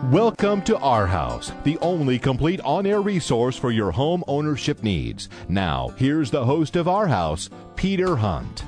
Welcome to Our House, the only complete on-air resource for your home ownership needs. Now, here's the host of Our House, Peter Hunt.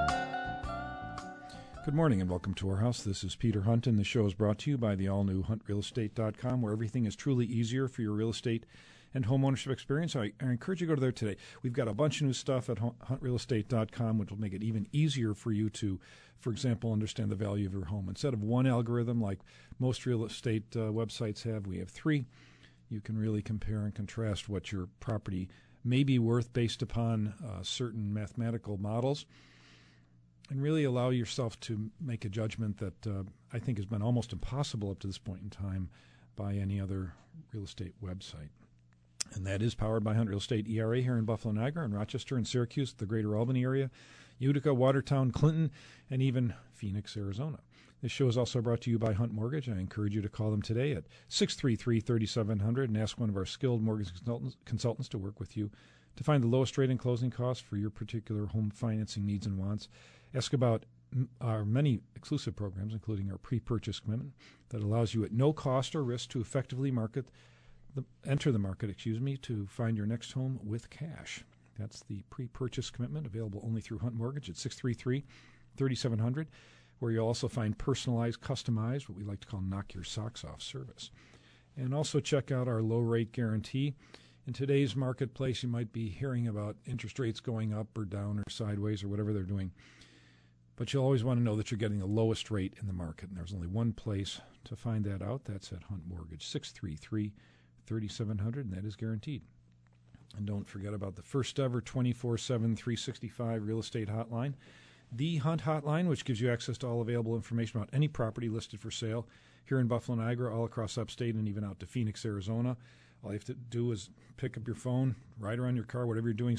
Good morning and welcome to Our House. This is Peter Hunt, and the show is brought to you by the all-new HuntRealEstate.com, where everything is truly easier for your real estate and home ownership experience. I encourage you to go to there today. We've got a bunch of new stuff at HuntRealEstate.com, which will make it even easier for you to, for example, understand the value of your home. Instead of one algorithm like most real estate websites have, we have three. You can really compare and contrast what your property may be worth based upon certain mathematical models, and really allow yourself to make a judgment that I think has been almost impossible up to this point in time by any other real estate website. And that is powered by Hunt Real Estate ERA here in Buffalo, Niagara, and Rochester and Syracuse, the greater Albany area, Utica, Watertown, Clinton, and even Phoenix, Arizona. This show is also brought to you by Hunt Mortgage. I encourage you to call them today at 633-3700 and ask one of our skilled mortgage consultants to work with you to find the lowest rate and closing costs for your particular home financing needs and wants. Ask about our many exclusive programs, including our pre-purchase commitment that allows you at no cost or risk to effectively enter the market to find your next home with cash. That's the pre-purchase commitment, available only through Hunt Mortgage at 633-3700, where you'll also find personalized, customized, what we like to call knock your socks off service. And also check out our low rate guarantee. In today's marketplace, you might be hearing about interest rates going up or down or sideways or whatever they're doing. But you'll always want to know that you're getting the lowest rate in the market. And there's only one place to find that out. That's at Hunt Mortgage, 633-3700, and that is guaranteed. And don't forget about the first ever 24/7, 365 real estate hotline, the Hunt Hotline, which gives you access to all available information about any property listed for sale here in Buffalo, Niagara, all across upstate, and even out to Phoenix, Arizona. All you have to do is pick up your phone, ride around your car, whatever you're doing,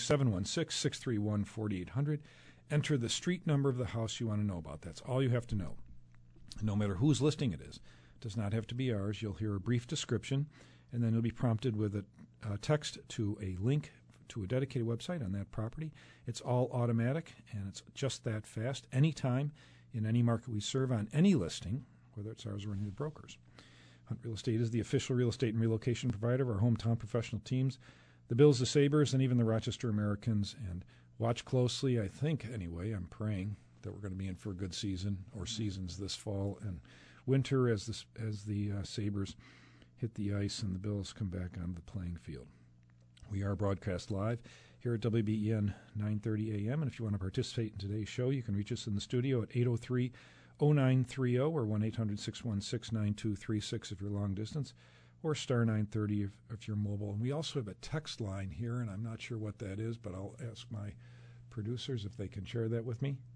716-631-4800. Enter the street number of the house you want to know about. That's all you have to know. No matter whose listing it is. It does not have to be ours. You'll hear a brief description, and then you'll be prompted with a text to a link to a dedicated website on that property. It's all automatic, and it's just that fast, anytime, in any market we serve, on any listing, whether it's ours or any of the brokers. Hunt Real Estate is the official real estate and relocation provider of our hometown professional teams, the Bills, the Sabres, and even the Rochester Americans. And watch closely. I think, anyway, I'm praying that we're going to be in for a good season or seasons this fall and winter as the Sabres hit the ice and the Bills come back onto the playing field. We are broadcast live here at WBEN 9:30 a.m., and if you want to participate in today's show, you can reach us in the studio at 803-0930 or 1-800-616-9236 if you're long distance, or star 930 if you're mobile. And we also have a text line here, and I'm not sure what that is, but I'll ask my producers if they can share that with me.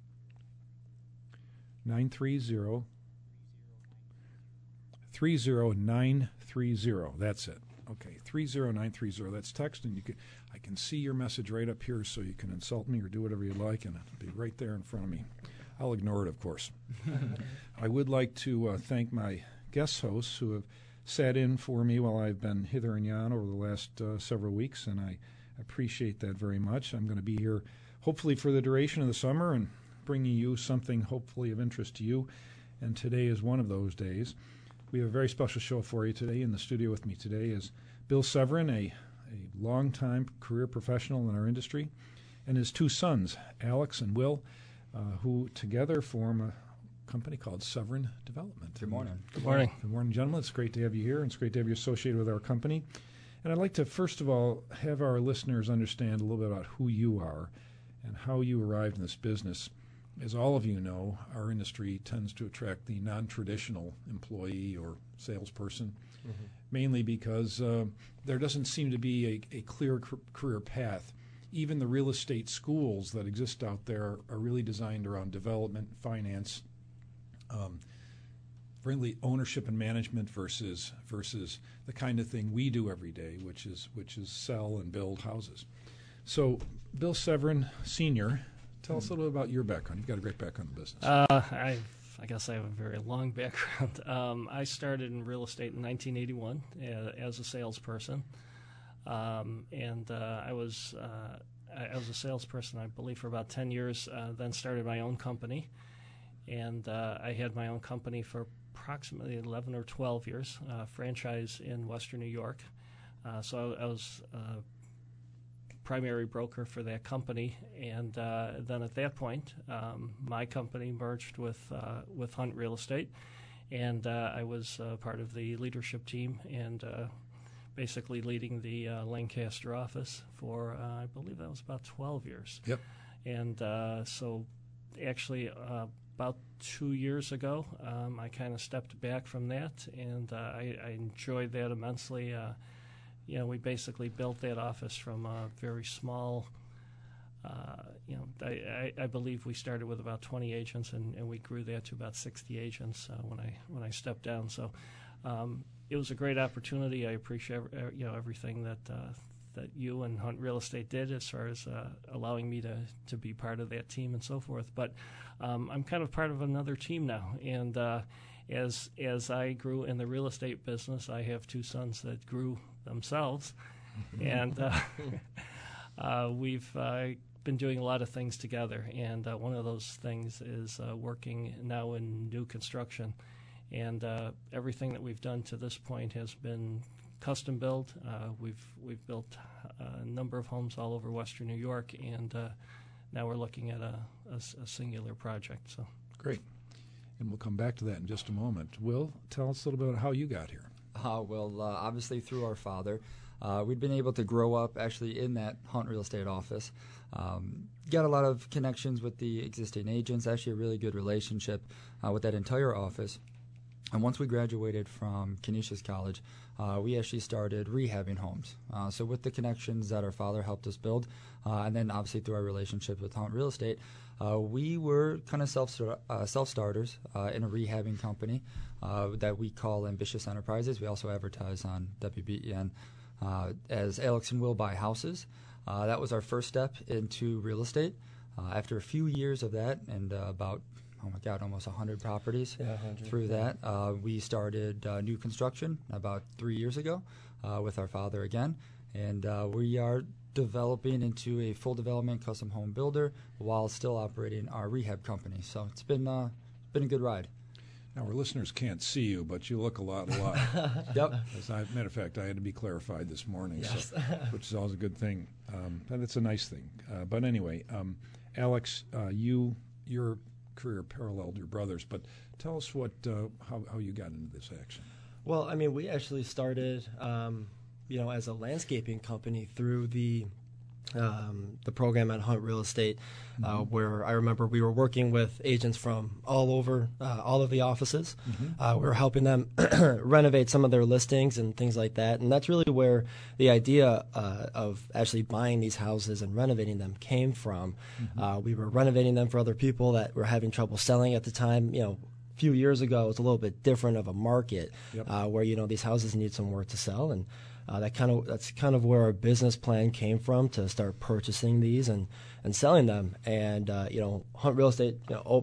930-30930. That's it. Okay, 30930. That's text, and I can see your message right up here, so you can insult me or do whatever you like, and it'll be right there in front of me. I'll ignore it, of course. I would like to thank my guest hosts who have sat in for me while I've been hither and yon over the last several weeks, and I appreciate that very much. I'm going to be here hopefully for the duration of the summer and bringing you something hopefully of interest to you, and today is one of those days. We have a very special show for you today. In the studio with me today is Bill Severin, a longtime career professional in our industry, and his two sons, Alex and Will, who together form a company called Severin Development. Good morning. Good morning. Good morning, gentlemen. It's great to have you here, and it's great to have you associated with our company. And I'd like to, first of all, have our listeners understand a little bit about who you are and how you arrived in this business. As all of you know, our industry tends to attract the non-traditional employee or salesperson, mainly because there doesn't seem to be a clear career path. Even the real estate schools that exist out there are really designed around development, finance, really ownership and management versus the kind of thing we do every day, which is sell and build houses. So, Bill Severin, Sr., tell us a little bit about your background. You've got a great background in business. I guess I have a very long background. I started in real estate in 1981 as a salesperson, and I was a salesperson, I believe, for about 10 years. Then started my own company, and I had my own company for approximately 11 or 12 years, franchise in Western New York. So I was primary broker for that company, and then at that point, my company merged with Hunt Real Estate, and I was part of the leadership team and basically leading the Lancaster office for I believe that was about 12 years. Yep. And so actually about 2 years ago, I kind of stepped back from that, and I enjoyed that immensely. We basically built that office from a very small, I believe we started with about 20 agents, and we grew that to about 60 agents when I stepped down. So it was a great opportunity. I appreciate everything that you and Hunt Real Estate did as far as allowing me to be part of that team and so forth. But I'm kind of part of another team now, and as I grew in the real estate business, I have two sons that grew themselves, and we've been doing a lot of things together. And one of those things is working now in new construction, and everything that we've done to this point has been custom built. We've built a number of homes all over Western New York, and now we're looking at a singular project. So great. And we'll come back to that in just a moment. Will, tell us a little bit about how you got here. Obviously through our father. We'd been able to grow up actually in that Hunt Real Estate office. Got a lot of connections with the existing agents, actually a really good relationship with that entire office. And once we graduated from Canisius College, we actually started rehabbing homes. So with the connections that our father helped us build, and then obviously through our relationship with Hunt Real Estate, we were kind of self-starters in a rehabbing company that we call Ambitious Enterprises. We also advertise on WBEN as Alex and Will Buy Houses. That was our first step into real estate. After a few years of that and about almost 100 properties through that. We started new construction about 3 years ago with our father again, and we are developing into a full development custom home builder while still operating our rehab company. So it's been a good ride. Now, our listeners can't see you, but you look a lot alike. Yep. As a matter of fact, I had to be clarified this morning, yes. Which is always a good thing. And it's a nice thing. But anyway, Alex, your career paralleled your brother's, but tell us how you got into this action. Well, I mean, we actually started, as a landscaping company through the program at Hunt Real Estate, where I remember we were working with agents from all over, all of the offices. We were helping them renovate some of their listings and things like that. And that's really where the idea of actually buying these houses and renovating them came from. We were renovating them for other people that were having trouble selling at the time. A few years ago, it was a little bit different of a market where, these houses need some work to sell. And that's kind of where our business plan came from, to start purchasing these and selling them. And Hunt Real Estate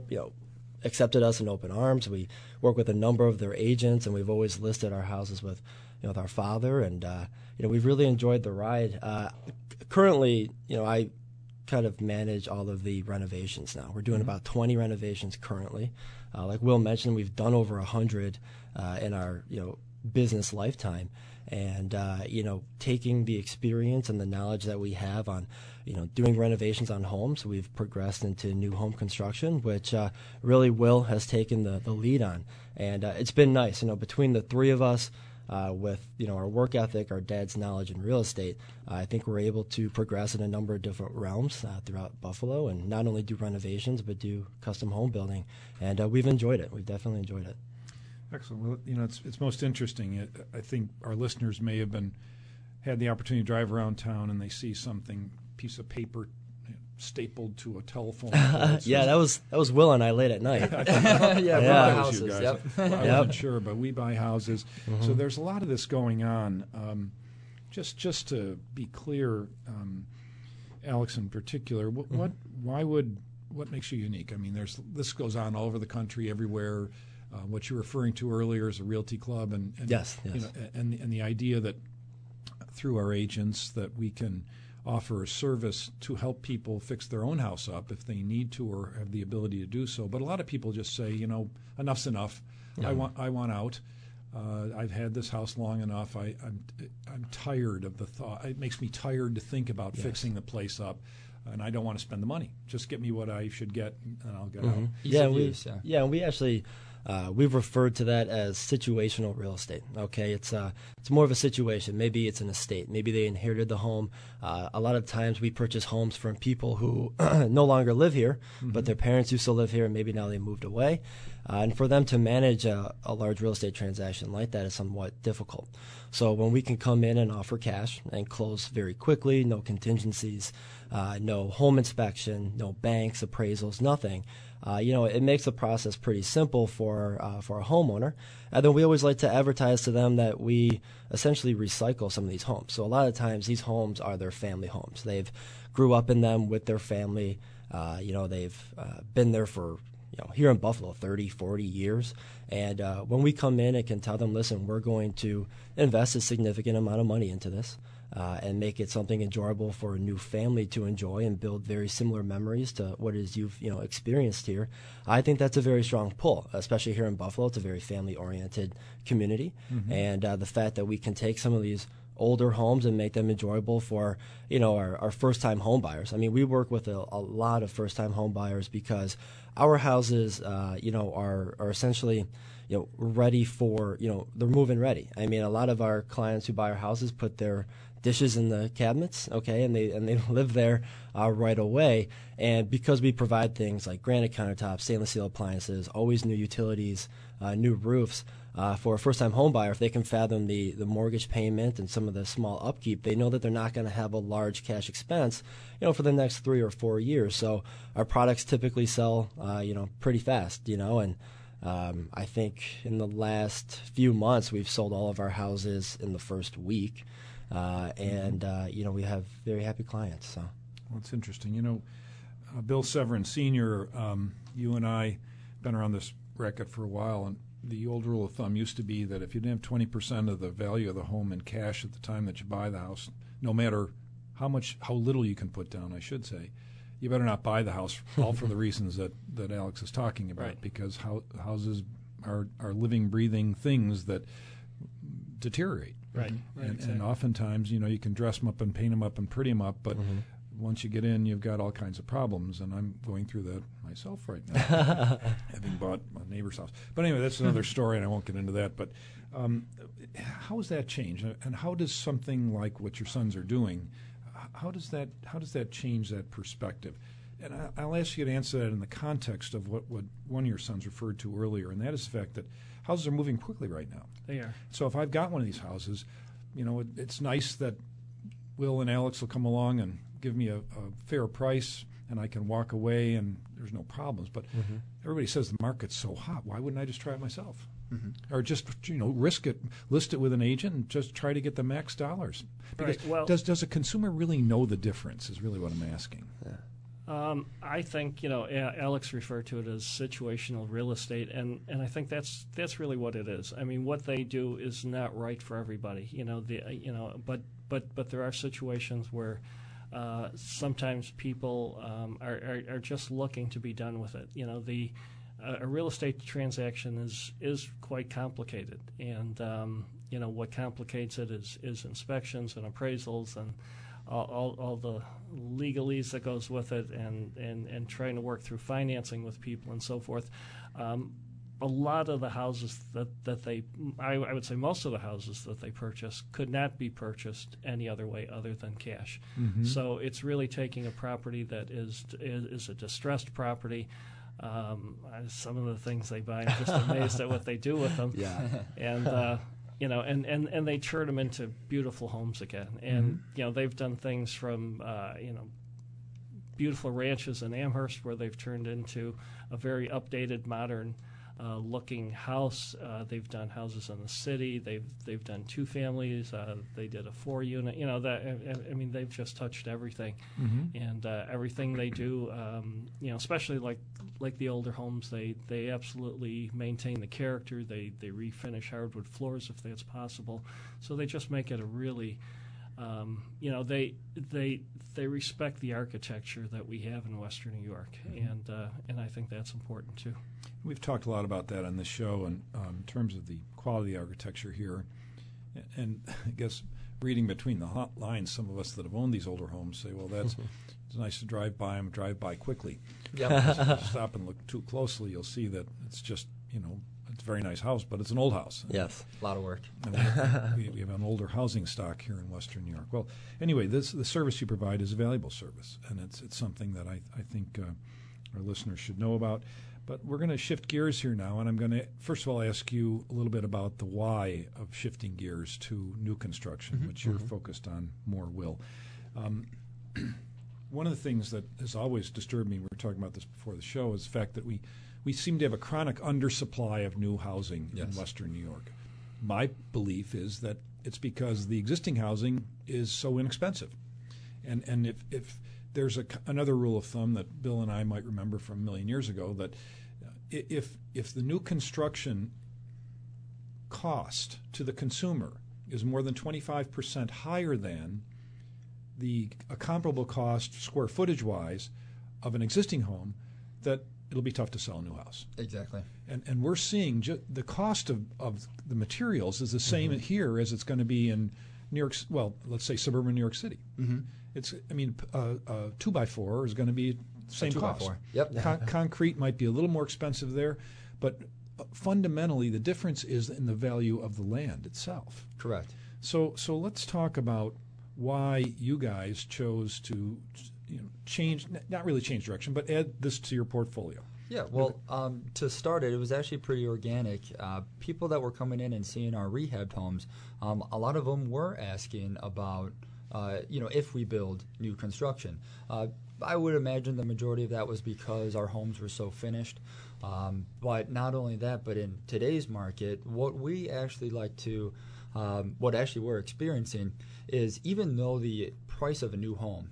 accepted us in open arms. We work with a number of their agents, and we've always listed our houses with with our father, and we've really enjoyed the ride. Currently, I kind of manage all of the renovations now. We're doing about 20 renovations currently. Like Will mentioned, we've done over 100 in our business lifetime. And, taking the experience and the knowledge that we have on, doing renovations on homes, we've progressed into new home construction, which really Will has taken the lead on. And it's been nice, between the three of us, with, our work ethic, our dad's knowledge in real estate, I think we're able to progress in a number of different realms throughout Buffalo, and not only do renovations, but do custom home building. And we've enjoyed it. We've definitely enjoyed it. Excellent. Well, it's most interesting. I think our listeners may have had the opportunity to drive around town and they see piece of paper stapled to a telephone pole. Yeah, that was Will and I late at night. Yeah, houses. Yep. I wasn't sure, but we buy houses. So there's a lot of this going on. Just to be clear, Alex in particular, what makes you unique? I mean, this goes on all over the country, everywhere. What you're referring to earlier is a realty club, and yes. And the idea that through our agents that we can offer a service to help people fix their own house up if they need to or have the ability to do so. But a lot of people just say, enough's enough. I want out. I've had this house long enough. I'm tired of the thought. It makes me tired to think about fixing the place up, and I don't want to spend the money. Just get me what I should get, and I'll get out. We actually we've referred to that as situational real estate. Okay, it's more of a situation. Maybe it's an estate. Maybe they inherited the home. A lot of times we purchase homes from people who no longer live here, but their parents used to live here, and maybe now they moved away. And for them to manage a large real estate transaction like that is somewhat difficult. So when we can come in and offer cash and close very quickly, no contingencies, no home inspection, no banks, appraisals, nothing, it makes the process pretty simple for a homeowner. And then we always like to advertise to them that we essentially recycle some of these homes. So a lot of times these homes are their family homes. They've grew up in them with their family. They've been there for here in Buffalo, 30, 40 years. And when we come in and can tell them, listen, we're going to invest a significant amount of money into this and make it something enjoyable for a new family to enjoy and build very similar memories to what it is you've experienced here. I think that's a very strong pull, especially here in Buffalo. It's a very family-oriented community. And the fact that we can take some of these older homes and make them enjoyable for our first-time home buyers. I mean, we work with a lot of first-time home buyers because our houses are essentially ready for they're move-in ready. I mean, a lot of our clients who buy our houses put their dishes in the cabinets, okay, and they live there right away. And because we provide things like granite countertops, stainless steel appliances, always new utilities, new roofs, for a first-time home buyer, if they can fathom the mortgage payment and some of the small upkeep, they know that they're not going to have a large cash expense, for the next 3 or 4 years. So our products typically sell, pretty fast, and I think in the last few months we've sold all of our houses in the first week, and we have very happy clients. So, well, it's interesting. Bill Severin Sr., you and I been around this racket for a while, and the old rule of thumb used to be that if you didn't have 20% of the value of the home in cash at the time that you buy the house, no matter how little you can put down, I should say, you better not buy the house, all for the reasons that Alex is talking about, right. Because houses are living, breathing things that deteriorate. Right. And oftentimes, you can dress them up and paint them up and pretty them up, but once you get in, you've got all kinds of problems, and I'm going through that myself right now, having bought my neighbor's house. But anyway, that's another story, and I won't get into that. But how has that changed, and how does something like what your sons are doing, how does that change that perspective? And I'll ask you to answer that in the context of what one of your sons referred to earlier, and that is the fact that houses are moving quickly right now. They are. So if I've got one of these houses, it's nice that Will and Alex will come along and give me a fair price, and I can walk away and there's no problems. But everybody says the market's so hot. Why wouldn't I just try it myself? Or just risk it, list it with an agent, and just try to get the max dollars? Because right. Well, does a consumer really know the difference? Is really what I'm asking. Yeah. I think Alex referred to it as situational real estate, and I think that's really what it is. I mean, what they do is not right for everybody. But there are situations where sometimes people are just looking to be done with it. A real estate transaction is quite complicated, and what complicates it is inspections and appraisals and all the legalese that goes with it, and trying to work through financing with people and so forth. A lot of the houses that they, I would say most of the houses that they purchase could not be purchased any other way other than cash. So it's really taking a property that is a distressed property. Some of the things they buy, I'm just amazed at what they do with them. Yeah. And they turn them into beautiful homes again. And they've done things from beautiful ranches in Amherst where they've turned into a very updated, modern looking house. They've done houses in the city. They've done 2 families. They did a 4-unit. They've just touched everything, and everything they do. Especially like the older homes, they absolutely maintain the character. They refinish hardwood floors if that's possible. So they just make it a really They respect the architecture that we have in Western New York, and I think that's important too. We've talked a lot about that on this show, and in terms of the quality of the architecture here, and I guess reading between the lines, some of us that have owned these older homes say, well, it's nice to drive by them, drive by quickly. Yeah. If you stop and look too closely, you'll see that it's just, it's a very nice house, but it's an old house. Yes, a lot of work. And we have an older housing stock here in Western New York. Well, anyway, the service you provide is a valuable service, and it's something that I think our listeners should know about. But we're going to shift gears here now, and I'm going to, first of all, ask you a little bit about the why of shifting gears to new construction, which you're focused on more, Will. One of the things that has always disturbed me, we were talking about this before the show, is the fact that we seem to have a chronic undersupply of new housing in Western New York. My belief is that it's because the existing housing is so inexpensive. And if there's another rule of thumb that Bill and I might remember from a million years ago, that if the new construction cost to the consumer is more than 25% higher than a comparable cost square footage-wise of an existing home, that it'll be tough to sell a new house. Exactly. And we're seeing the cost of the materials is the same here as it's going to be in New York, well, let's say suburban New York City. It's, a 2x4 is going to be same cost. 2x4. Yep. Concrete might be a little more expensive there, but fundamentally the difference is in the value of the land itself. Correct. So let's talk about why you guys chose to not really change direction, but add this to your portfolio. Yeah, well, to start it was actually pretty organic. People that were coming in and seeing our rehab homes, a lot of them were asking about, if we build new construction. I would imagine the majority of that was because our homes were so finished. But not only that, but in today's market, what we actually like to, what actually we're experiencing is, even though the price of a new home,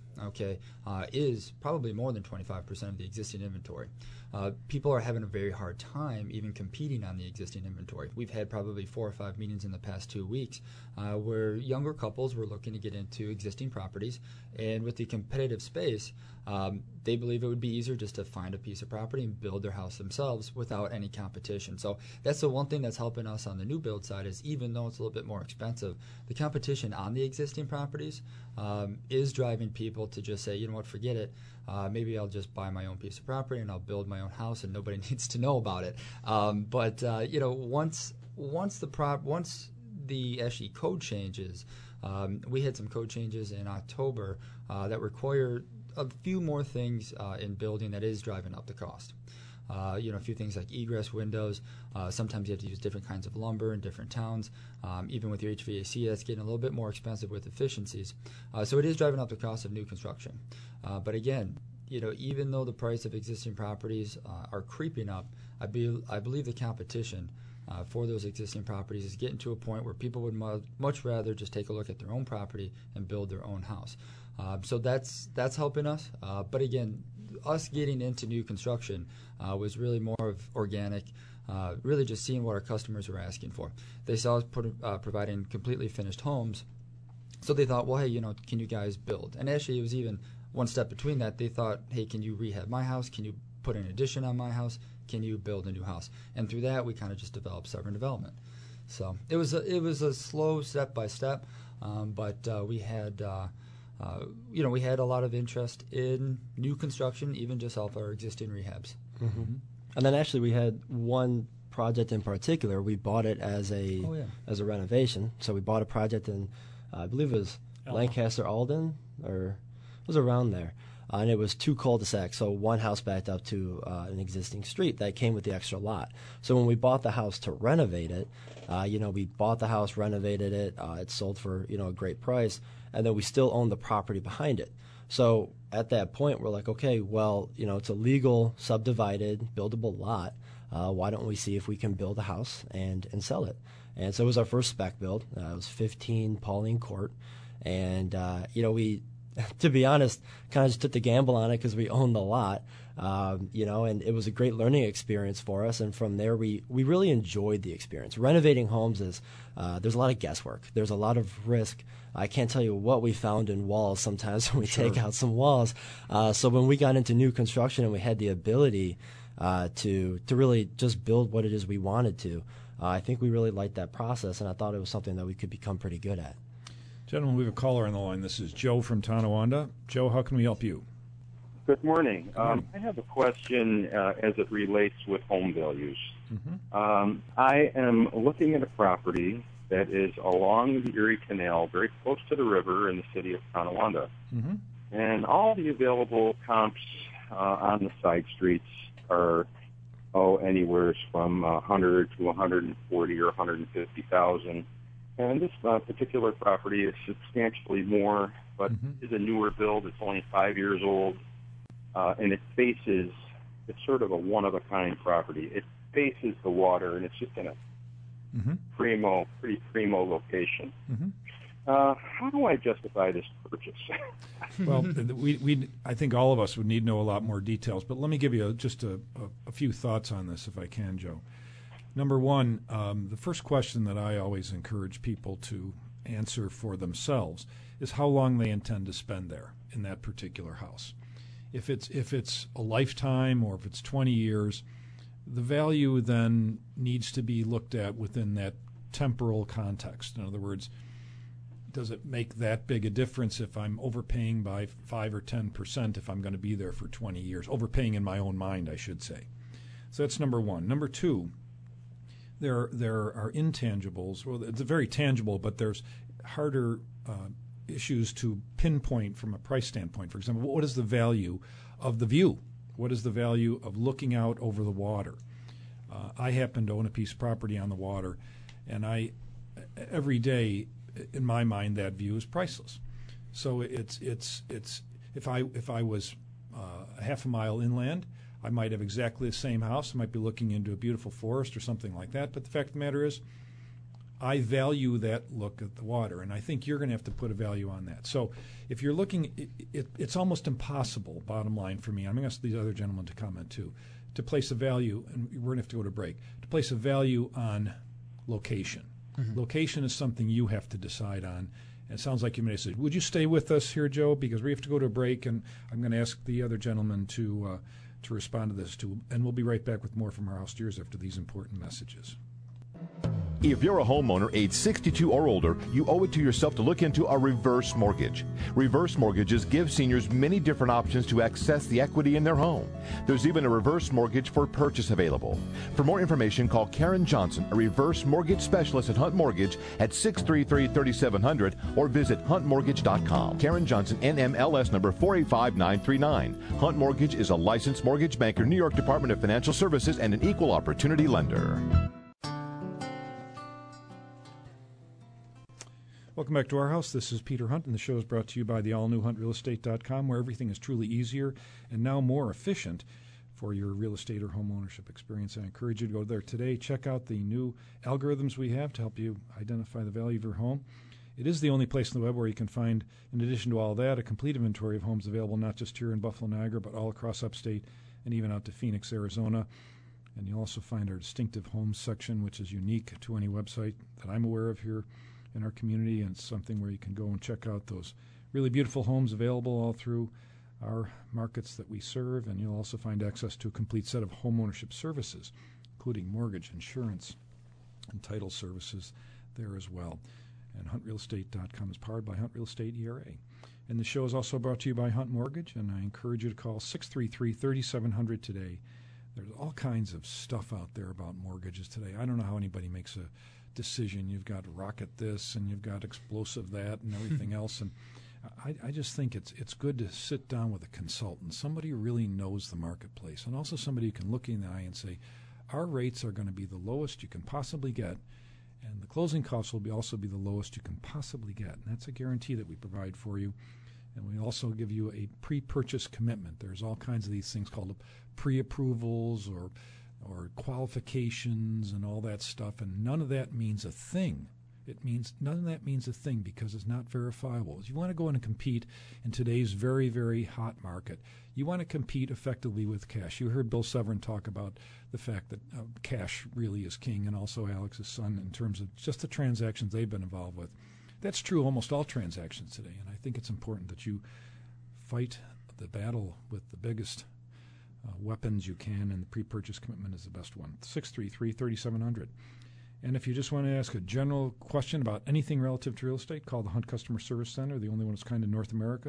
is probably more than 25% of the existing inventory, people are having a very hard time even competing on the existing inventory. We've had probably 4 or 5 meetings in the past 2 weeks where younger couples were looking to get into existing properties, and with the competitive space, they believe it would be easier just to find a piece of property and build their house themselves without any competition. So that's the one thing that's helping us on the new build side, is even though it's a little bit more expensive, the competition on the existing properties is driving people to just say, you know what, forget it. Maybe I'll just buy my own piece of property and I'll build my own house and nobody needs to know about it. But once the actually code changes, we had some code changes in October that require a few more things in building that is driving up the cost. A few things like egress windows. Sometimes you have to use different kinds of lumber in different towns. Even with your HVAC, that's getting a little bit more expensive with efficiencies. So it is driving up the cost of new construction. But again, even though the price of existing properties are creeping up, I believe the competition for those existing properties is getting to a point where people would much rather just take a look at their own property and build their own house. So that's helping us. But again, us getting into new construction was really more of organic, really just seeing what our customers were asking for. They saw us providing completely finished homes, so they thought, well, hey, can you guys build? And actually, it was even one step between that. They thought, hey, can you rehab my house? Can you put an addition on my house? Can you build a new house? And through that, we kind of just developed Sovereign Development. So it was a slow step by step, but we had. We had a lot of interest in new construction, even just off our existing rehabs. And then actually we had one project in particular. We bought it as a renovation. So we bought a project in, I believe it was Lancaster, Alden, or it was around there. And it was 2 cul-de-sacs, so one house backed up to an existing street that came with the extra lot. So when we bought the house to renovate it, we bought the house, renovated it. It sold for a great price, and then we still own the property behind it. So at that point, we're like, okay, well, it's a legal subdivided buildable lot. Why don't we see if we can build a house and sell it? And so it was our first spec build. It was 15 Pauline Court, and we. To be honest, kind of just took the gamble on it because we owned the lot. And it was a great learning experience for us. And from there, we really enjoyed the experience. Renovating homes is, there's a lot of guesswork. There's a lot of risk. I can't tell you what we found in walls sometimes when we take out some walls. So when we got into new construction and we had the ability to really just build what it is we wanted to, I think we really liked that process, and I thought it was something that we could become pretty good at. Gentlemen, we have a caller on the line. This is Joe from Tonawanda. Joe, how can we help you? Good morning. I have a question as it relates with home values. Mm-hmm. I am looking at a property that is along the Erie Canal, very close to the river in the city of Tonawanda. Mm-hmm. And all the available comps on the side streets are anywhere from 100 to 140 or 150,000. And this particular property is substantially more, but is a newer build. It's only 5 years old. And it's sort of a one-of-a-kind property. It faces the water, and it's just in a pretty primo location. Mm-hmm. How do I justify this purchase? Well, I think all of us would need to know a lot more details, but let me give you just a few thoughts on this, if I can, Joe. Number one, the first question that I always encourage people to answer for themselves is how long they intend to spend there in that particular house. If it's a lifetime or if it's 20 years, the value then needs to be looked at within that temporal context. In other words, does it make that big a difference if I'm overpaying by 5 or 10% if I'm going to be there for 20 years? Overpaying in my own mind, I should say. So that's number one. Number two, there are intangibles. Well, it's very tangible, but there's harder issues to pinpoint from a price standpoint. For example, what is the value of the view? What is the value of looking out over the water? I happen to own a piece of property on the water, and every day, in my mind, that view is priceless. So it's if I was a half a mile inland, I might have exactly the same house. I might be looking into a beautiful forest or something like that. But the fact of the matter is, I value that look at the water, and I think you're going to have to put a value on that. So if you're looking, it's almost impossible, bottom line for me, I'm going to ask these other gentlemen to comment too, to place a value, and we're going to have to go to break, to place a value on location. Mm-hmm. Location is something you have to decide on. And it sounds like you may say, would you stay with us here, Joe? Because we have to go to a break, and I'm going to ask the other gentleman to respond to this too. And we'll be right back with more from our house steers after these important messages. If you're a homeowner age 62 or older, you owe it to yourself to look into a reverse mortgage. Reverse mortgages give seniors many different options to access the equity in their home. There's even a reverse mortgage for purchase available. For more information, call Karen Johnson, a reverse mortgage specialist at Hunt Mortgage at 633-3700 or visit huntmortgage.com. Karen Johnson, NMLS number 485939. Hunt Mortgage is a licensed mortgage banker, New York Department of Financial Services, and an equal opportunity lender. Welcome back to our house. This is Peter Hunt, and the show is brought to you by the all-new HuntRealEstate.com, where everything is truly easier and now more efficient for your real estate or home ownership experience. I encourage you to go there today. Check out the new algorithms we have to help you identify the value of your home. It is the only place on the web where you can find, in addition to all that, a complete inventory of homes available not just here in Buffalo, Niagara, but all across upstate and even out to Phoenix, Arizona. And you'll also find our distinctive homes section, which is unique to any website that I'm aware of here in our community, and it's something where you can go and check out those really beautiful homes available all through our markets that we serve. And you'll also find access to a complete set of home ownership services, including mortgage, insurance, and title services there as well. And HuntRealEstate.com is powered by Hunt Real Estate ERA. And the show is also brought to you by Hunt Mortgage, and I encourage you to call 633-3700 today. There's all kinds of stuff out there about mortgages today. I don't know how anybody makes a decision. You've got rocket this and you've got explosive that and everything else. And I just think it's good to sit down with a consultant, somebody who really knows the marketplace, and also somebody who can look you in the eye and say, our rates are going to be the lowest you can possibly get, and the closing costs will also be the lowest you can possibly get. And that's a guarantee that we provide for you. And we also give you a pre-purchase commitment. There's all kinds of these things called pre-approvals or qualifications and all that stuff, and none of that means a thing none of that means a thing because it's not verifiable. If you want to go in and compete in today's very, very hot market, you want to compete effectively with cash. You heard Bill Severin talk about the fact that cash really is king, and also Alex's son in terms of just the transactions they've been involved with. That's true almost all transactions today, and I think it's important that you fight the battle with the biggest weapons you can, and the pre-purchase commitment is the best one. 633-3700. And if you just want to ask a general question about anything relative to real estate, call the Hunt Customer Service Center, the only one of its kind in North America,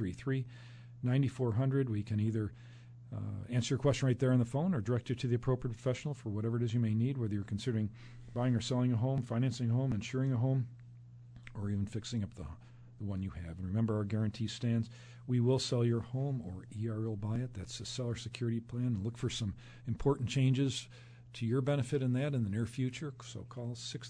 633-9400. We can either answer your question right there on the phone or direct you to the appropriate professional for whatever it is you may need, whether you're considering buying or selling a home, financing a home, insuring a home, or even fixing up the one you have. And remember, our guarantee stands. We will sell your home, or ER will buy it. That's the seller security plan. And look for some important changes to your benefit in that in the near future. So call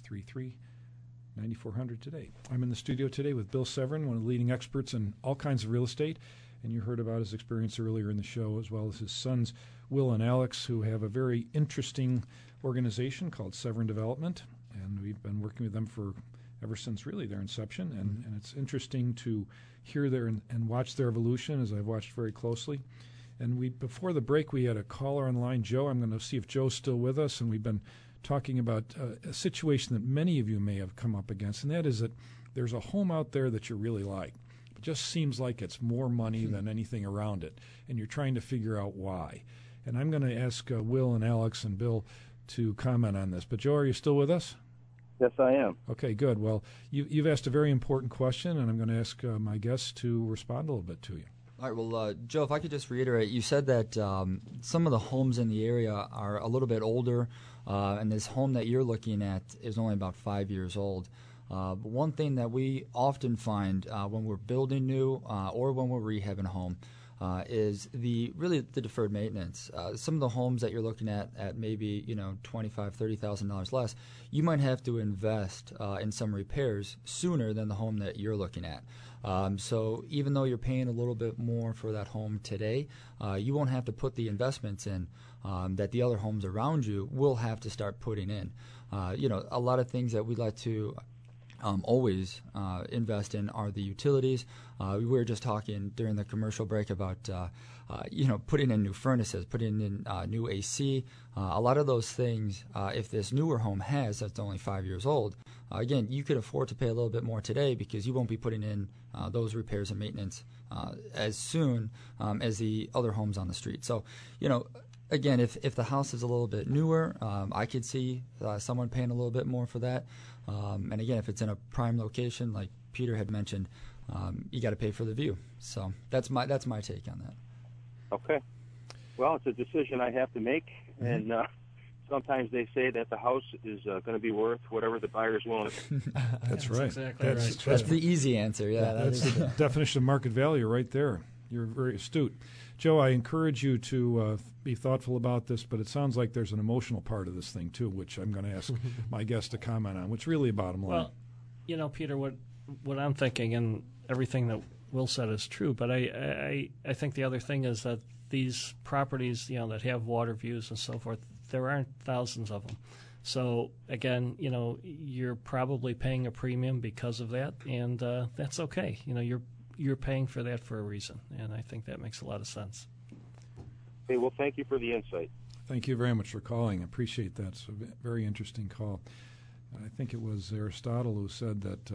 633-9400 today. I'm in the studio today with Bill Severin, one of the leading experts in all kinds of real estate. And you heard about his experience earlier in the show, as well as his sons, Will and Alex, who have a very interesting organization called Severin Development. And we've been working with them ever since really their inception. And it's interesting to hear their and watch their evolution, as I've watched very closely. And before the break, we had a caller on the line, Joe. I'm going to see if Joe's still with us. And we've been talking about a situation that many of you may have come up against, and that is that there's a home out there that you really like. It just seems like it's more money than anything around it, and you're trying to figure out why. And I'm going to ask Will and Alex and Bill to comment on this. But Joe, are you still with us? Yes, I am. Okay, good. Well, you've asked a very important question, and I'm going to ask my guests to respond a little bit to you. All right, well, Joe, if I could just reiterate, you said that some of the homes in the area are a little bit older, and this home that you're looking at is only about 5 years old. But one thing that we often find when we're building new or when we're rehabbing a home is the deferred maintenance. Some of the homes that you're looking at maybe $25,000, $30,000 less, you might have to invest in some repairs sooner than the home that you're looking at. So even though you're paying a little bit more for that home today, you won't have to put the investments in that the other homes around you will have to start putting in. A lot of things that we like to always invest in are the utilities. We were just talking during the commercial break about putting in new furnaces, putting in new AC. A lot of those things, if this newer home that's only 5 years old, again, you could afford to pay a little bit more today because you won't be putting in those repairs and maintenance as soon as the other homes on the street. So, again, if the house is a little bit newer, I could see someone paying a little bit more for that. And again, if it's in a prime location, like Peter had mentioned, you got to pay for the view. So that's my take on that. Okay. Well, it's a decision I have to make, and sometimes they say that the house is going to be worth whatever the buyer's willing. That's right. Exactly right. That's the easy answer. Yeah, that's the definition of market value right there. You're very astute. Joe, I encourage you to be thoughtful about this, but it sounds like there's an emotional part of this thing, too, which I'm going to ask my guest to comment on, which really bottom line. Well, Peter, what I'm thinking, and everything that Will said is true, but I think the other thing is that these properties, that have water views and so forth, there aren't thousands of them. So, again, you're probably paying a premium because of that, and that's okay. You're paying for that for a reason, and I think that makes a lot of sense. Okay, well, thank you for the insight. Thank you very much for calling. I appreciate that. It's a very interesting call. I think it was Aristotle who said that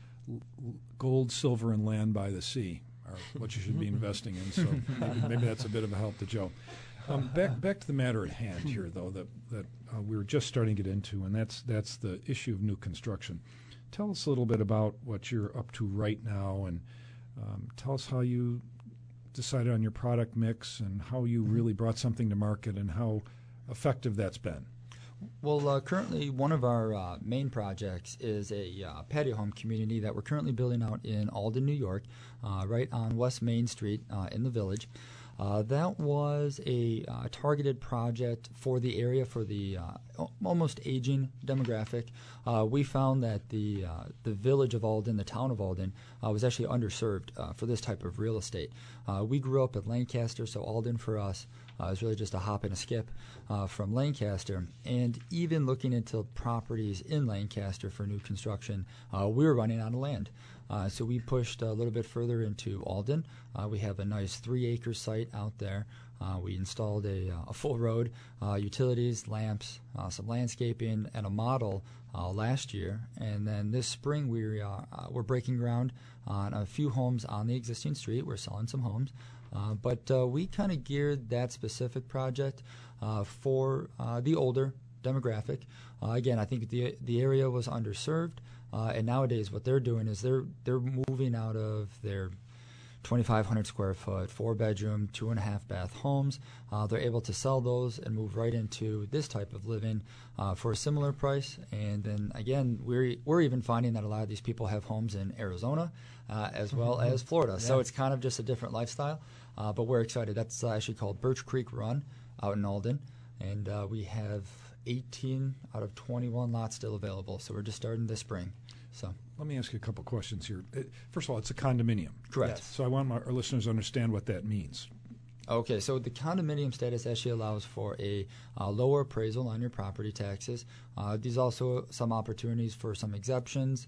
gold, silver, and land by the sea are what you should be investing in. So maybe that's a bit of a help to Joe. Back to the matter at hand here, though, that we were just starting to get into, and that's the issue of new construction. Tell us a little bit about what you're up to right now, and tell us how you decided on your product mix and how you really brought something to market and how effective that's been. Well, currently one of our main projects is a patio home community that we're currently building out in Alden, New York, right on West Main Street in the Village. That was a targeted project for the area, for the almost aging demographic. We found that the village of Alden, the town of Alden, was actually underserved for this type of real estate. We grew up at Lancaster, so Alden for us is really just a hop and a skip from Lancaster. And even looking into properties in Lancaster for new construction, we were running out of land. So we pushed a little bit further into Alden. We have a nice 3-acre site out there. We installed a full road, utilities, lamps, some landscaping, and a model last year. And then this spring we're breaking ground on a few homes on the existing street. We're selling some homes. But we kind of geared that specific project for the older demographic. Again, I think the area was underserved. And nowadays what they're doing is they're moving out of their 2,500 square foot, 4-bedroom, 2.5-bath homes. They're able to sell those and move right into this type of living for a similar price. And then again, we're even finding that a lot of these people have homes in Arizona as well as Florida. Yeah. So it's kind of just a different lifestyle. But we're excited. That's actually called Birch Creek Run out in Alden. And we have 18 out of 21 lots still available. So we're just starting this spring. So let me ask you a couple questions here. First of all, it's a condominium. Correct. Yes. So I want our listeners to understand what that means. Okay, so the condominium status actually allows for a lower appraisal on your property taxes. There's also some opportunities for some exemptions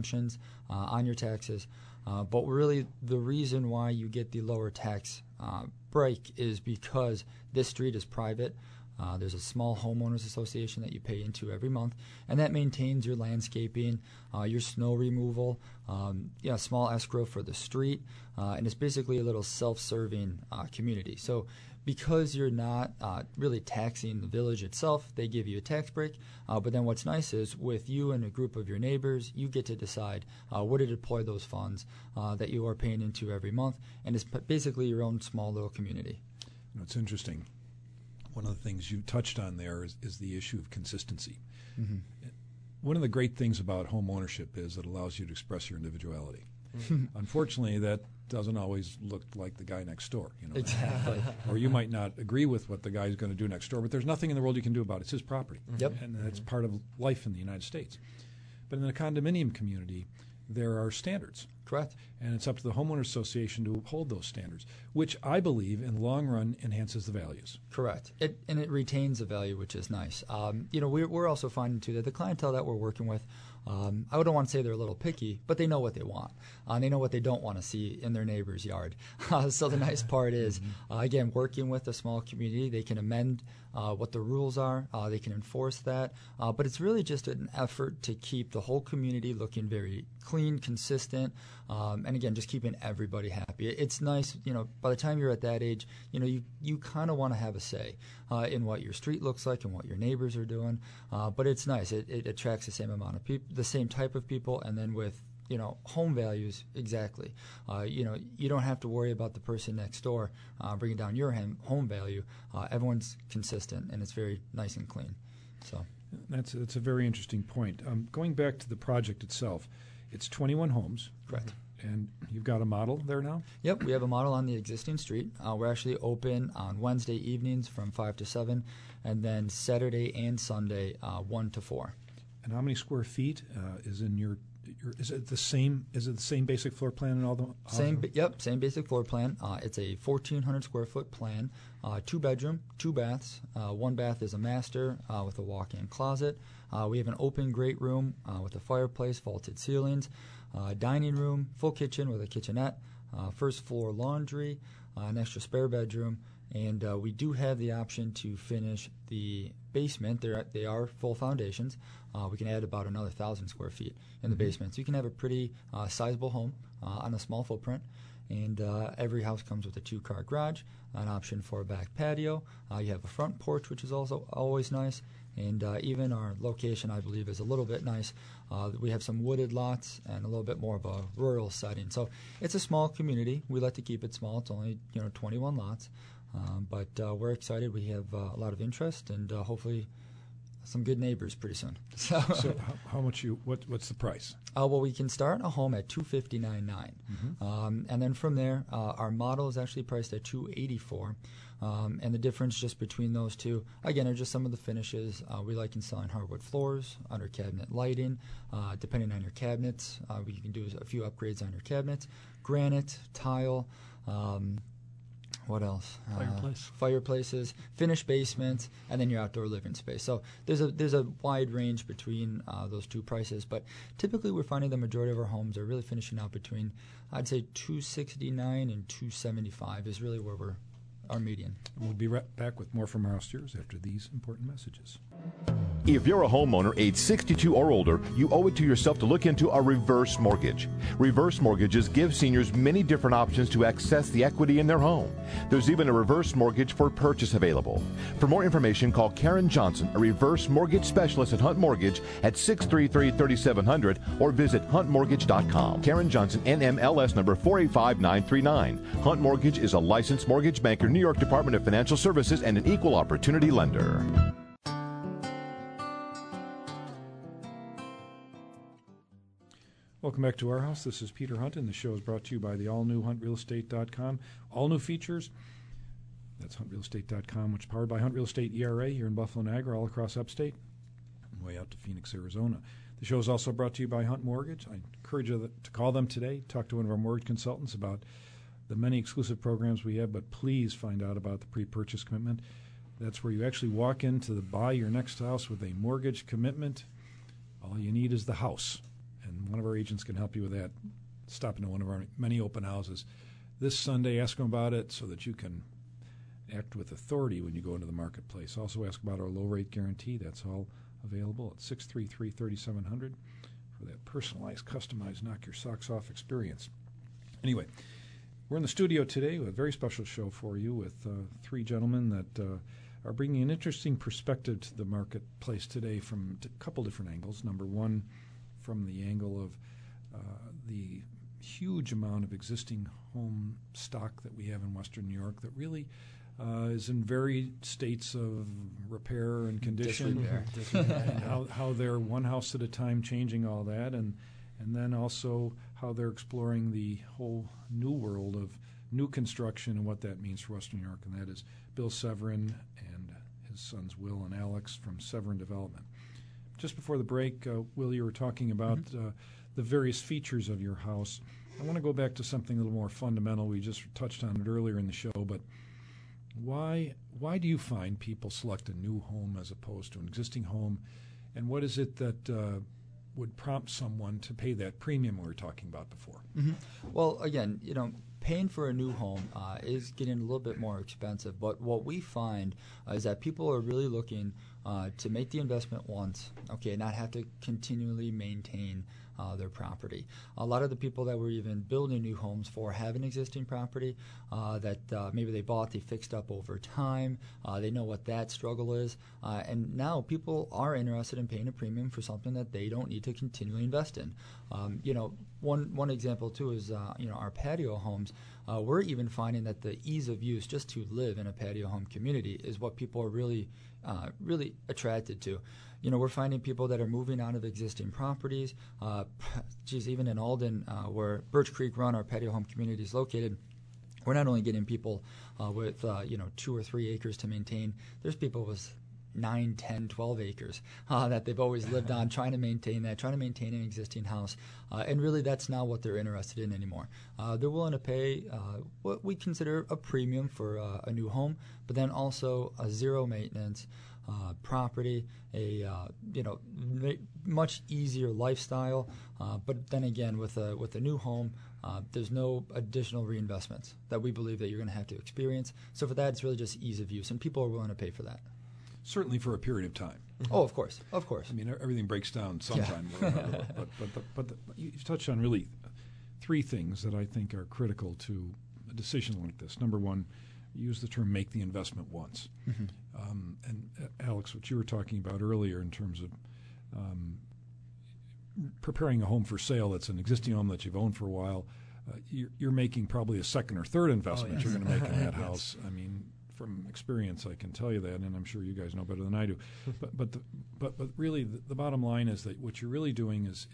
on your taxes. But really the reason why you get the lower tax break is because this street is private. There's a small homeowners association that you pay into every month, and that maintains your landscaping, your snow removal, small escrow for the street, and it's basically a little self-serving community. So because you're not really taxing the village itself, they give you a tax break. But then what's nice is with you and a group of your neighbors, you get to decide where to deploy those funds that you are paying into every month, and it's basically your own small little community. It's interesting. One of the things you touched on there is the issue of consistency. Mm-hmm. One of the great things about home ownership is it allows you to express your individuality. Mm-hmm. Unfortunately, that doesn't always look like the guy next door. Exactly. Or you might not agree with what the guy's going to do next door, but there's nothing in the world you can do about it. It's his property. Mm-hmm. Yep. And that's part of life in the United States. But in the condominium community, there are standards. Correct. And it's up to the homeowner association to uphold those standards, which I believe in the long run enhances the values. Correct. It retains the value, which is nice. We're also finding, too, that the clientele that we're working with, I wouldn't want to say they're a little picky, but they know what they want. They know what they don't want to see in their neighbor's yard. So the nice part is, again, working with a small community, they can amend what the rules are. They can enforce that. But it's really just an effort to keep the whole community looking very clean, consistent, and again, just keeping everybody happy. It's nice, by the time you're at that age, you kind of want to have a say in what your street looks like and what your neighbors are doing. But it's nice. It attracts the same amount of people, the same type of people, and then with home values, exactly. You don't have to worry about the person next door bringing down your home value. Everyone's consistent, and it's very nice and clean. So that's a very interesting point. Going back to the project itself, it's 21 homes. Correct. And you've got a model there now? Yep, we have a model on the existing street. We're actually open on Wednesday evenings from 5 to 7, and then Saturday and Sunday 1 to 4. And how many square feet is in your? Is it the same? Is it the same basic floor plan in all the? Same basic floor plan. It's a 1,400 square foot plan. 2-bedroom, 2 baths. 1 bath is a master with a walk-in closet. We have an open great room with a fireplace, vaulted ceilings, dining room, full kitchen with a kitchenette, first floor laundry, an extra spare bedroom, and we do have the option to finish the basement. They are full foundations. We can add about another 1,000 square feet in the basement. So you can have a pretty sizable home on a small footprint. And every house comes with a 2-car garage, an option for a back patio. You have a front porch, which is also always nice. And even our location, I believe, is a little bit nice. We have some wooded lots and a little bit more of a rural setting. So it's a small community. We like to keep it small. It's only 21 lots. But we're excited. We have a lot of interest, and hopefully some good neighbors pretty soon. So how much what's the price? Well, we can start a home at $259,900, and then from there, our model is actually priced at $284,000. And the difference just between those two, again, are just some of the finishes. We like installing hardwood floors, under cabinet lighting, depending on your cabinets. You can do a few upgrades on your cabinets, granite, tile. What else? Fireplaces, finished basements, and then your outdoor living space. So there's a wide range between those two prices, but typically we're finding the majority of our homes are really finishing out between, I'd say, $269,000 and $275,000 is really where our median. We'll be right back with more from our steers after these important messages. If you're a homeowner age 62 or older, you owe it to yourself to look into a reverse mortgage. Reverse mortgages give seniors many different options to access the equity in their home. There's even a reverse mortgage for purchase available. For more information, call Karen Johnson, a reverse mortgage specialist at Hunt Mortgage at 633-3700 or visit huntmortgage.com. Karen Johnson, NMLS number 485939. Hunt Mortgage is a licensed mortgage banker, New York Department of Financial Services, and an equal opportunity lender. Welcome back to our house. This is Peter Hunt, and the show is brought to you by the all-new HuntRealEstate.com. All new features. That's HuntRealEstate.com, which is powered by Hunt Real Estate ERA here in Buffalo, Niagara, all across upstate, and way out to Phoenix, Arizona. The show is also brought to you by Hunt Mortgage. I encourage you to call them today, talk to one of our mortgage consultants about the many exclusive programs we have, but please find out about the pre-purchase commitment. That's where you actually walk in to buy your next house with a mortgage commitment. All you need is the house. And one of our agents can help you with that. Stop into one of our many open houses this Sunday. Ask them about it so that you can act with authority when you go into the marketplace. Also ask about our low-rate guarantee. That's all available at 633-3700 for that personalized, customized, knock-your-socks-off experience. Anyway, we're in the studio today with a very special show for you with three gentlemen that are bringing an interesting perspective to the marketplace today from a couple different angles. Number one, from the angle of the huge amount of existing home stock that we have in Western New York that really is in varied states of repair and condition, and how they're one house at a time changing all that, and then also how they're exploring the whole new world of new construction and what that means for Western New York, and that is Bill Severin and his sons Will and Alex from Severin Development. Just before the break, Will, you were talking about the various features of your house. I want to go back to something a little more fundamental. We just touched on it earlier in the show, but why do you find people select a new home as opposed to an existing home, and what is it that would prompt someone to pay that premium we were talking about before? Well, again, paying for a new home is getting a little bit more expensive, but what we find is that people are really looking to make the investment once, not have to continually maintain their property. A lot of the people that we're even building new homes for have an existing property that maybe they bought, they fixed up over time. They know what that struggle is, and now people are interested in paying a premium for something that they don't need to continually invest in. One example too is our patio homes. We're even finding that the ease of use just to live in a patio home community is what people are really attracted to. We're finding people that are moving out of existing properties. Even in Alden, where Birch Creek Run, our patio home community, is located, we're not only getting people with 2 or 3 acres to maintain. There's people with 9, 10, 12 acres that they've always lived on, trying to maintain an existing house. And really that's not what they're interested in anymore. They're willing to pay what we consider a premium for a new home, but then also a zero maintenance property, a much easier lifestyle. But then again, with a new home, there's no additional reinvestments that we believe that you're going to have to experience. So for that, it's really just ease of use, and people are willing to pay for that. Certainly for a period of time. Oh, of course. I mean, everything breaks down sometime. Yeah. but you've touched on really 3 things that I think are critical to a decision like this. Number one, you use the term "make the investment once," and Alex, what you were talking about earlier in terms of preparing a home for sale that's an existing home that you've owned for a while, you're making probably a second or third investment you're going to make in that house. I mean, from experience, I can tell you that, and I'm sure you guys know better than I do. but really, the bottom line is that what you're really doing is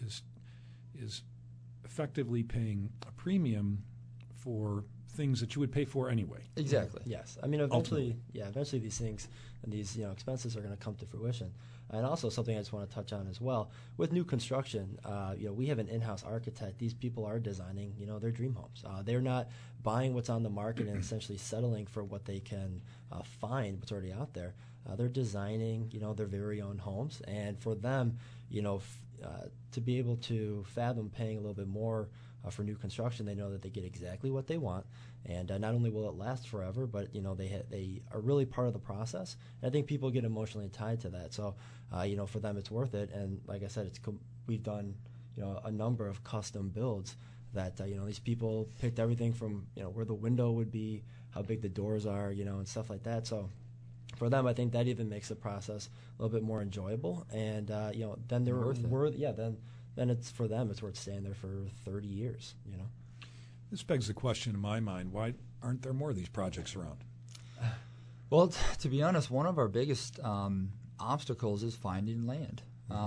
effectively paying a premium for things that you would pay for anyway. Exactly. Yes. I mean, eventually these things and these expenses are going to come to fruition. And also something I just want to touch on as well, with new construction, we have an in-house architect. These people are designing, their dream homes. They're not buying what's on the market and essentially settling for what they can find, what's already out there. They're designing, their very own homes. And for them, to be able to fathom paying a little bit more for new construction, they know that they get exactly what they want, and not only will it last forever, but they are really part of the process. And I think people get emotionally tied to that. So, for them, it's worth it. And like I said, we've done a number of custom builds that these people picked everything from where the window would be, how big the doors are, and stuff like that. So for them, I think that even makes the process a little bit more enjoyable. And then they're worth it. Then it's for them. It's worth staying there for 30 years. This begs the question in my mind: why aren't there more of these projects around? Well, to be honest, one of our biggest obstacles is finding land.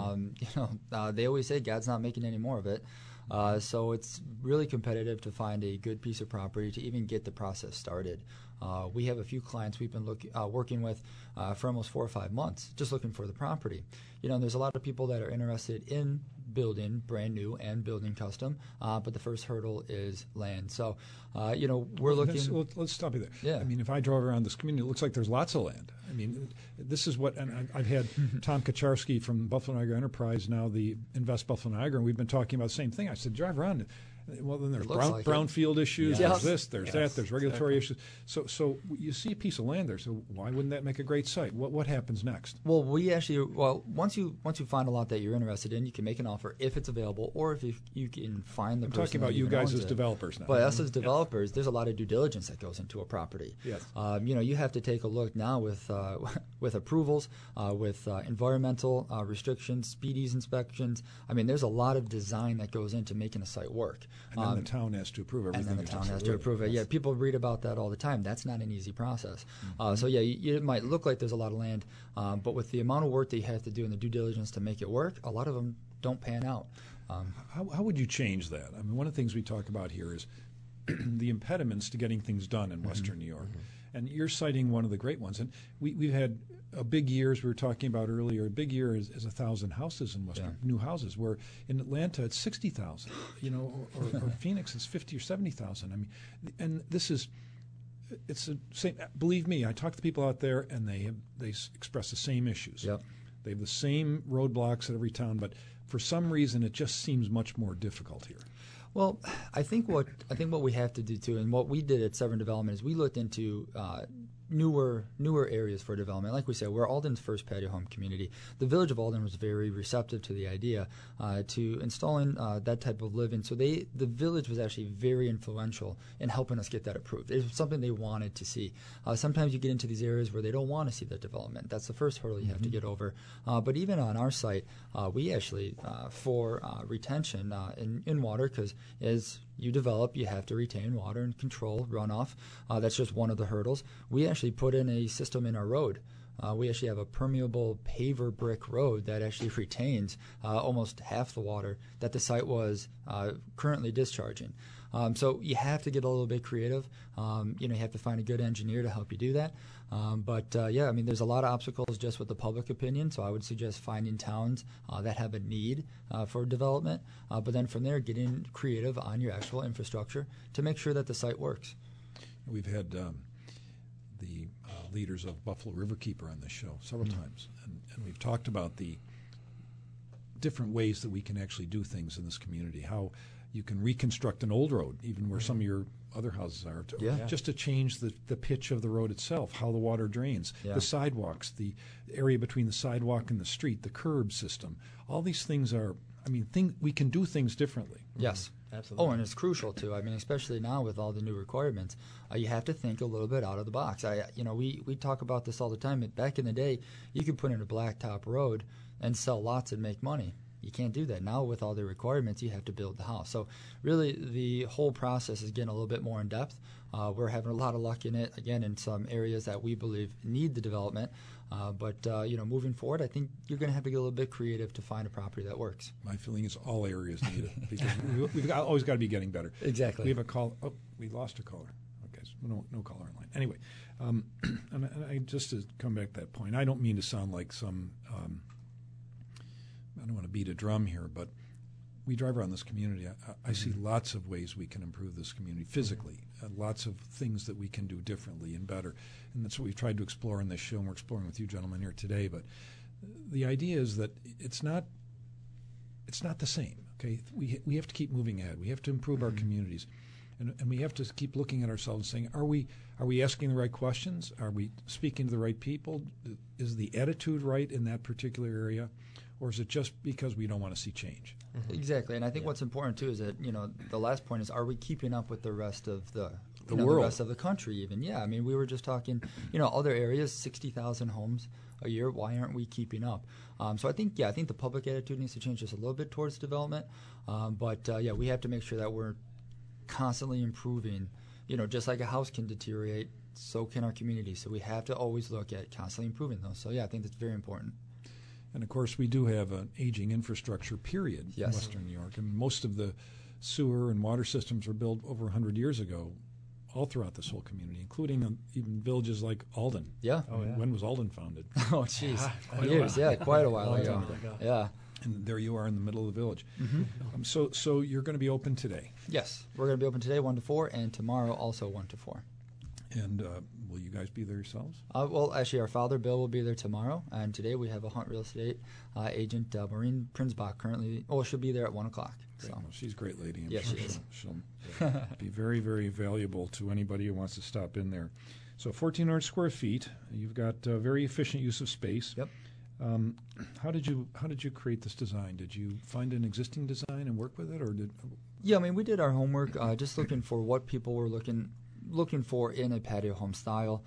They always say God's not making any more of it. So it's really competitive to find a good piece of property to even get the process started. We have a few clients we've been working with for almost 4 or 5 months, just looking for the property. There's a lot of people that are interested in building brand new and building custom, but the first hurdle is land. So, we're looking. Let's stop you there. Yeah. I mean, if I drove around this community, it looks like there's lots of land. I mean, this is what, and I've had Tom Kacharski from Buffalo Niagara Enterprise, now the Invest Buffalo Niagara, and we've been talking about the same thing. I said, drive around. Well, then there's brownfield issues, Yes. there's this, there's that, there's regulatory issues. So you see a piece of land there, so why wouldn't that make a great site? What happens next? Well, once you find a lot that you're interested in, you can make an offer if it's available, or if you can find the person. I'm talking about you guys as developers now. But us as developers, there's a lot of due diligence that goes into a property. Yes. You have to take a look now with approvals, with environmental restrictions, speedies inspections. I mean, there's a lot of design that goes into making a site work. And then the town has to approve everything. And then the town has to approve it. Yeah, people read about that all the time. That's not an easy process. So it might look like there's a lot of land, but with the amount of work that you have to do and the due diligence to make it work, a lot of them don't pan out. How would you change that? I mean, one of the things we talk about here is the impediments to getting things done in Western New York. And you're citing one of the great ones. And we've had a big year, as we were talking about earlier. A big year is 1,000 houses in Western, new houses. Where in Atlanta it's 60,000, or Phoenix it's 50 or 70,000. I mean, and it's the same. Believe me, I talk to people out there, and they express the same issues. Yep. They have the same roadblocks at every town, but for some reason it just seems much more difficult here. Well, I think what we have to do too, and what we did at Severn Development, is we looked into newer areas for development. Like we said, we're Alden's first patio home community. The village of Alden was very receptive to the idea to installing that type of living. So the village was actually very influential in helping us get that approved. It was something they wanted to see. Sometimes you get into these areas where they don't want to see that development. That's the first hurdle you have to get over. But even on our site, we actually, for retention in water, because as you develop, you have to retain water and control runoff. That's just one of the hurdles. We actually put in a system in our road. We actually have a permeable paver brick road that actually retains almost half the water that the site was currently discharging. So you have to get a little bit creative. You have to find a good engineer to help you do that. There's a lot of obstacles just with the public opinion. So I would suggest finding towns that have a need for development, but then from there, getting creative on your actual infrastructure to make sure that the site works. We've had the leaders of Buffalo Riverkeeper on this show several times, and we've talked about the different ways that we can actually do things in this community, how you can reconstruct an old road, even where some of your other houses are, just to change the pitch of the road itself, how the water drains, the sidewalks, the area between the sidewalk and the street, the curb system. All these things are, we can do things differently. Yes. Absolutely. Oh, and it's crucial too. I mean, especially now with all the new requirements, you have to think a little bit out of the box. We talk about this all the time. Back in the day, you could put in a blacktop road and sell lots and make money. You can't do that. Now with all the requirements, you have to build the house. So really the whole process is getting a little bit more in depth. We're having a lot of luck in it, again, in some areas that we believe need the development. But moving forward, I think you're going to have to get a little bit creative to find a property that works. My feeling is all areas need it because we've always got to be getting better. Exactly. We have a call. Oh, we lost a caller. Okay, so no caller online. Anyway, and I just to come back to that point, I don't mean to sound like some. I don't want to beat a drum here, but we drive around this community. I see lots of ways we can improve this community physically, lots of things that we can do differently and better. And that's what we've tried to explore in this show, and we're exploring with you gentlemen here today. But the idea is that it's not the same. Okay, we have to keep moving ahead. We have to improve our communities, and we have to keep looking at ourselves and saying, are we asking the right questions? Are we speaking to the right people? Is the attitude right in that particular area? Or is it just because we don't want to see change? Exactly, and I think what's important too is that the last point is, are we keeping up with the rest of the world, the rest of the country? Even I mean, we were just talking, other areas, 60,000 homes a year. Why aren't we keeping up? So I think the public attitude needs to change just a little bit towards development, but we have to make sure that we're constantly improving. Just like a house can deteriorate, so can our community. So we have to always look at constantly improving those. So I think that's very important. And, of course, we do have an aging infrastructure, period, yes, in Western New York. And most of the sewer and water systems were built over 100 years ago all throughout this whole community, including even villages like Alden. Yeah. When was Alden founded? Oh, jeez. Years, quite a while ago. Yeah. And there you are in the middle of the village. Mm-hmm. So you're going to be open today? Yes. We're going to be open today 1 to 4, and tomorrow also 1 to 4. And will you guys be there yourselves? Well, actually, our father, Bill, will be there tomorrow. And today we have a Hunt Real Estate agent, Maureen Prinsbach, currently. Oh, she'll be there at 1 o'clock. So. Well, she's a great lady. I'm yes, sure she is. She'll be very, very valuable to anybody who wants to stop in there. So 1,400 square feet. You've got very efficient use of space. Yep. How did you create this design? Did you find an existing design and work with it, or did? Yeah, I mean, we did our homework, just looking for what people were looking for in a patio home style.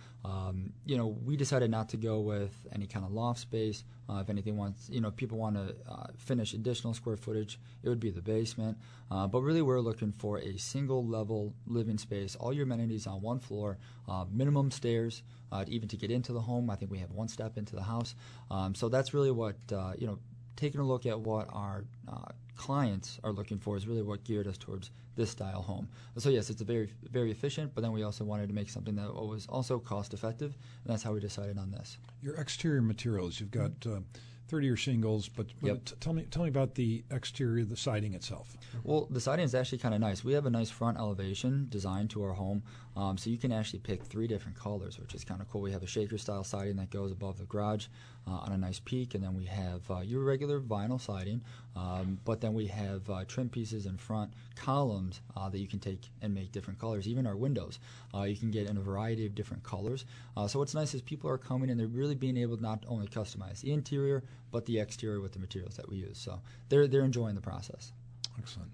We decided not to go with any kind of loft space. If anything people want to finish additional square footage, it would be the basement. But really we're looking for a single level living space, all your amenities on one floor, minimum stairs, even to get into the home. I think we have one step into the house. So that's really what, taking a look at what our clients are looking for is really what geared us towards this style home. So yes, it's a very, very efficient, but then we also wanted to make something that was also cost effective, and that's how we decided on this. Your exterior materials, you've got 30-year shingles, but Yep. tell me about the exterior, the siding itself. Well, the siding is actually kind of nice. We have a nice front elevation designed to our home, so you can actually pick 3 different colors, which is kind of cool. We have a shaker-style siding that goes above the garage on a nice peak, and then we have your regular vinyl siding, but then we have trim pieces in front, columns that you can take and make different colors. Even our windows, you can get in a variety of different colors. So what's nice is people are coming and they're really being able to not only customize the interior, but the exterior with the materials that we use. So they're enjoying the process. Excellent.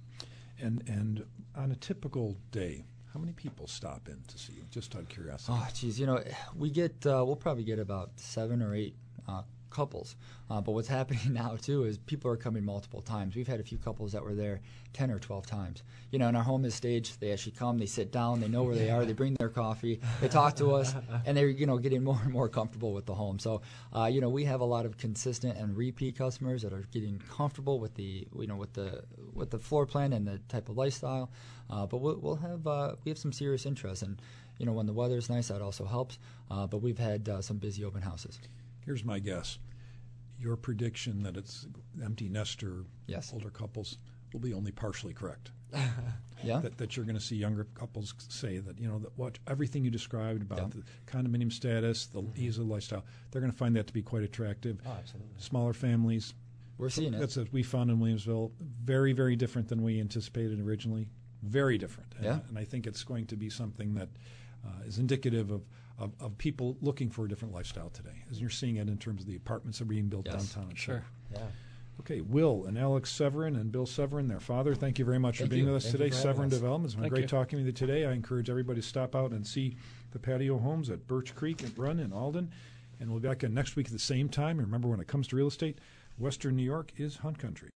And on a typical day, how many people stop in to see you? Just out of curiosity. Oh, geez, we get we'll probably get about 7 or 8 couples. But what's happening now too is people are coming multiple times. We've had a few couples that were there 10 or 12 times. And our home is staged. They actually come, they sit down, they know where they are, they bring their coffee, they talk to us, and they're getting more and more comfortable with the home. So we have a lot of consistent and repeat customers that are getting comfortable with the with the floor plan and the type of lifestyle. But we'll have we have some serious interest, and when the weather's nice, that also helps. But we've had some busy open houses. Here's my guess. Your prediction that it's empty nester, Yes. older couples, will be only partially correct. Yeah. That you're going to see younger couples say that, that what everything you described about Yeah. the condominium status, the ease of lifestyle, they're going to find that to be quite attractive. Oh, absolutely. Smaller families. We're seeing it. That's what we found in Williamsville. Very, very different than we anticipated originally. Very different. Yeah. And I think it's going to be something that is indicative of people looking for a different lifestyle today, as you're seeing it in terms of the apartments that are being built Yes. downtown. Sure. Yeah. Okay, Will and Alex Severin and Bill Severin, their father, thank you very much for Thank being you. with us Thank you today. for having Severin us. Development. It's been Thank great you. talking to you today. I encourage everybody to stop out and see the patio homes at Birch Creek and Run in Alden. And we'll be back in next week at the same time. And remember, when it comes to real estate, Western New York is Hunt Country.